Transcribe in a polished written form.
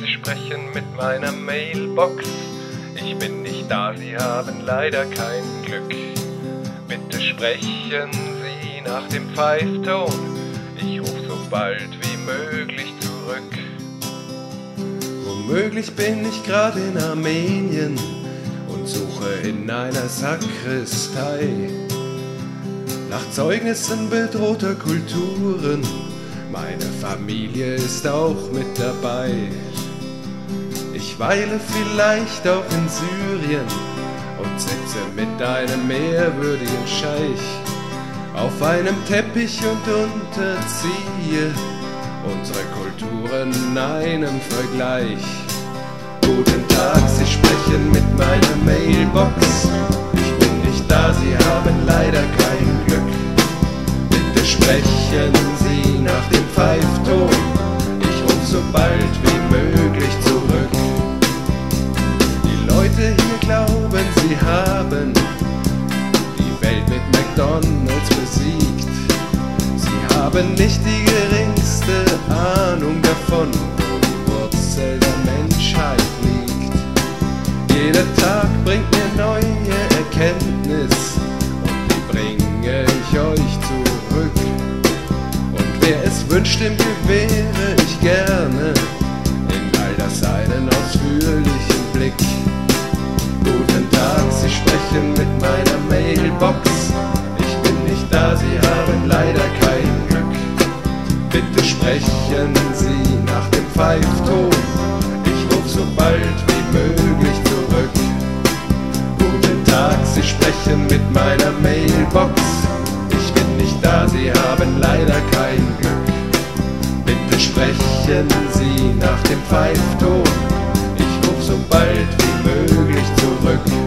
sprechen mit meiner Mailbox. Ich bin nicht da, Sie haben leider kein Glück. Bitte sprechen Sie nach dem Pfeifton. Ich ruf so bald wie möglich zurück. Womöglich bin ich gerade in Armenien und suche in einer Sakristei nach Zeugnissen bedrohter Kulturen. Meine Familie ist auch mit dabei. Ich weile vielleicht auch in Syrien und sitze mit einem ehrwürdigen Scheich auf einem Teppich und unterziehe unsere Kulturen einem Vergleich. Guten Tag, Sie sprechen mit meiner Mailbox. Ich bin nicht da, Sie haben leider kein Glück. Bitte sprechen Sie nach dem Pfeifton. Ich ruf so bald wie möglich zurück. Die Leute hier glauben, sie haben die Welt mit McDonald's besiegt. Sie haben nicht die geringste Ahnung davon, wo die Wurzel der Menschheit liegt. Jeder Tag bringt mir neue Erkenntnis und die bringe ich euch zurück. Und wer es wünscht, dem gewähre ich gerne in all das einen ausführlichen Blick. Guten Tag, Sie sprechen mit meiner Mailbox. Ich bin nicht da, Sie haben leider kein Glück. Bitte sprechen Sie nach dem Pfeifton. Ich ruf so bald wie möglich zurück. Guten Tag, Sie sprechen mit meiner Mailbox. Ich bin nicht da, Sie haben leider kein Glück. Bitte sprechen Sie nach dem Pfeifton. Ich ruf so bald wie möglich zurück.